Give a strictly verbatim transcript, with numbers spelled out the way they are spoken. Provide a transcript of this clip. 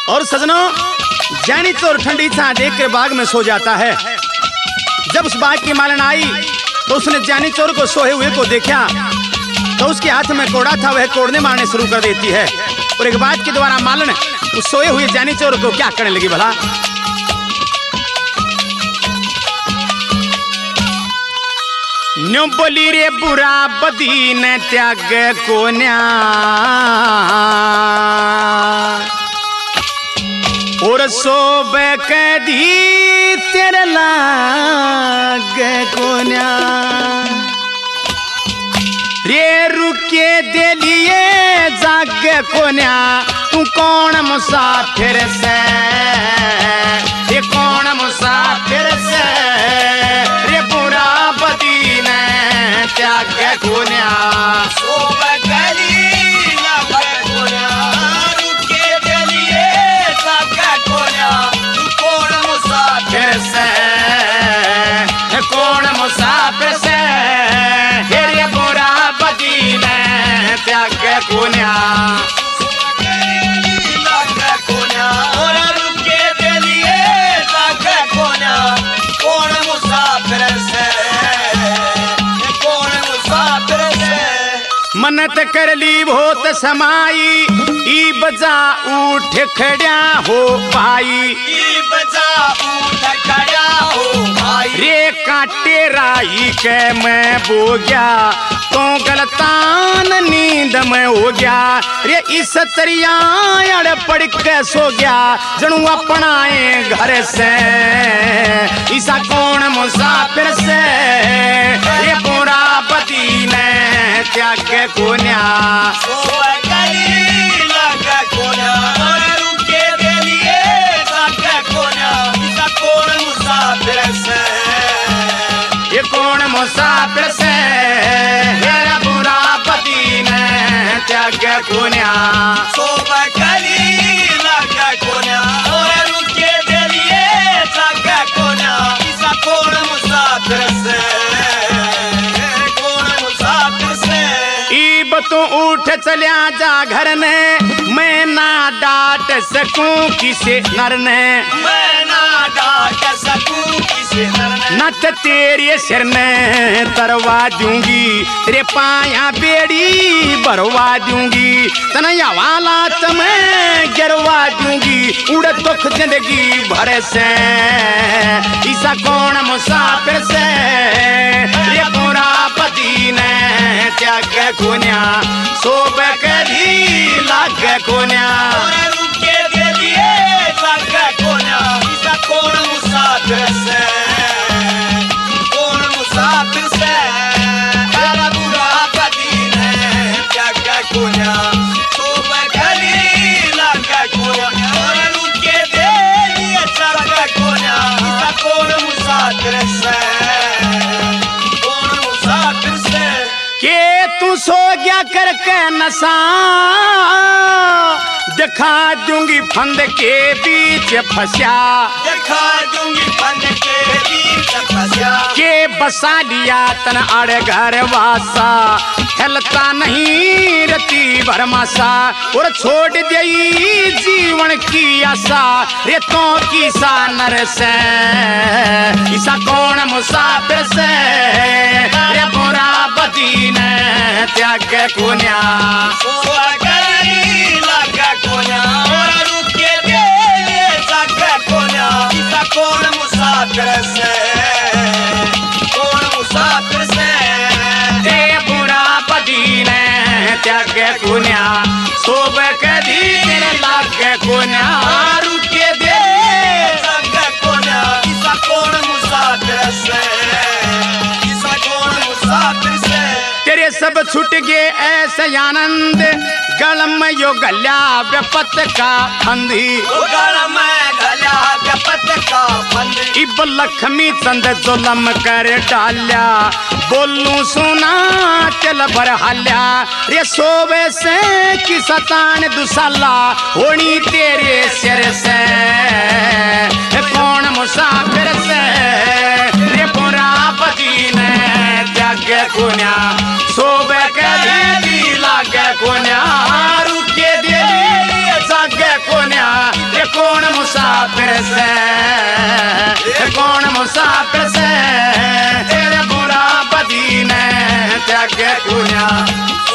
और सजनों, जैनी चोर ठंडी छां देख कर बाग में सो जाता है। जब उस बाग की मालन आई तो उसने जैनी चोर को सोए हुए को देखा तो उसके हाथ में कोड़ा था, वह कोड़ने मारने शुरू कर देती है। और एक बात के द्वारा मालन उस सोए हुए जैनी चोर को क्या करने लगी भला। न्यू बोली रे बुरा बदी न त्याग को न्या और सोब कदी तेरे लाग को न्या रे रुके दे लिए जाग को न्या तू कौन मुसाफिर से ये कौन मुसाफिर से रे बुरा बदी ने त्याग को न्या सोब कदी लाग को न्या रुके दे लिए जाग को न्या तू कौन मुसाफिर से ये कौन मुसाफिर से रे बुरा बदी ने त्याग को न्या मनत कर ली बहुत समाई ई बजा उठ खड़ा हो पाई ई बजा उठ खड़ा हो भाई रे काटे राई के मैं बो गया तो गलतान नींद में हो गया रे इस तरिया अड़ पड़ के सो गया जनू अपनाए घर से ईसा कौन मुसाफिर से रे पूरा पति ने त्याग को न्या रुके दे लिए को न्या ईसा कौन मुसाफिर से ये कौन मुसाफिर से मेरा बुरा पति ने त्याग को न्या सोब कली लगा को न्या और रुके दे लिए त्याग को न्या ईसा कौन मुसाफिर से कौन मुसाफिर से ई बतू उठ चलिया जा घर ने मैं ना डांट सकूं किसे नर ने मैं ना डांट सकूं किसे नर ने नत तेरे सिर में तरवा दूंगी तेरे पाया बेड़ी भरवा दूंगी तनया वाला तुम्हें गिरवा दूंगी उड़ दुख जिंदगी भर से ईसा कौन मुसाफिर से ये पूरा पति ने त्याग को न्या सोब कदी लाग को न्या रुके दे लिए लाग को न्या ईसा कौन मुसाफिर से कौन मुसाफिर से तेरा बुरा पति ने त्याग को न्या सोब कदी लाग को न्या रुके दे लिए लाग को न्या ईसा कौन मुसाफिर से के तू सो गया करके नशा दिखा दूंगी फंद के बीच फंसा दिखा दूंगी फंद के बीच फंसा के बसा लिया तन अड़ घर वासा हिलता नहीं रती भरमासा और छोड़ दई जीवन की आशा रेतों की सा नर से ईसा कौन मुसाफिर से रे पूरा बदी ने त्याग को न्या रुके दे त्याग को न्या ईसा कौन मुसाफिर से कौन मुसाफिर से रे पूरा बदी ने त्याग को न्या सोब कदी तेरे लाग को न्या रुके दे त्याग को न्या ईसा कौन मुसाफिर से ईसा कौन मुसाफिर से तेरे सब छूट गए ऐसे आनंद गल में यो गल्या व्यपत का फंदी गल में गल्या व्यपत का फंदी इब लक्ष्मी चंद जुलम कर डाल्या बोलू सुना चल बरहाल्या रे सोवे से की सतान दुसाला होनी तेरे सिर से कौन मुसाफिर से रे पूरा पति ने त्याग को न्या सोब कदी लाग को न्या रुके दे जाग को न्या रे मुसाफिर से, कौन मुसाफिर से तेरे बुरा बदी ने त्यागे दुनिया